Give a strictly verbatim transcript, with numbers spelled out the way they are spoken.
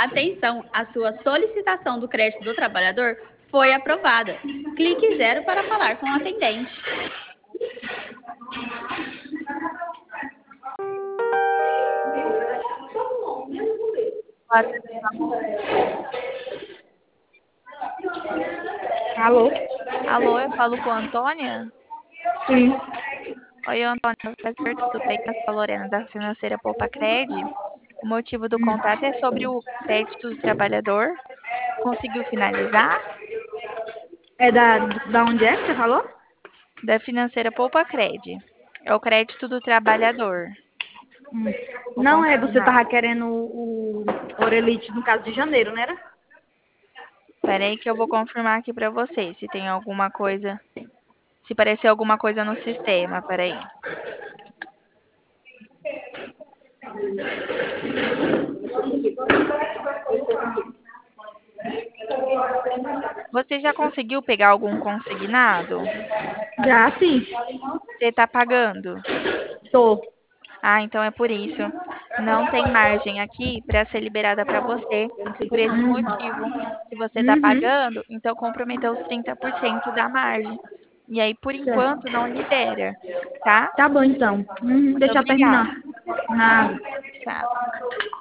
Atenção, a sua solicitação do crédito do trabalhador foi aprovada. Clique zero para falar com o atendente. Alô? Alô, eu falo com a Antônia? Sim. Oi, Antônia, prazer, tudo bem? Eu sou a Lorena da Financeira Poupa Cred. O motivo do contato é sobre o crédito do trabalhador. Conseguiu finalizar? É da, da onde é que você falou? Da Financeira Poupa Cred. É o crédito do trabalhador. Hum. Vou Não é, você confirmar. tava querendo o, o Orelite no caso de janeiro, não era? Espera aí que eu vou confirmar aqui para vocês se tem alguma coisa, se aparecer alguma coisa no sistema. Espera aí. Você já conseguiu pegar algum consignado? Já sim. Você está pagando? Tô. Ah, então é por isso. Não tem margem aqui para ser liberada para você. Por esse motivo, se você está Uhum. pagando, então comprometeu os trinta por cento da margem. E aí, por Certo. enquanto, não libera, tá? Tá bom então. Uhum. Muito Deixa eu terminar. obrigada. Nada. Tchau.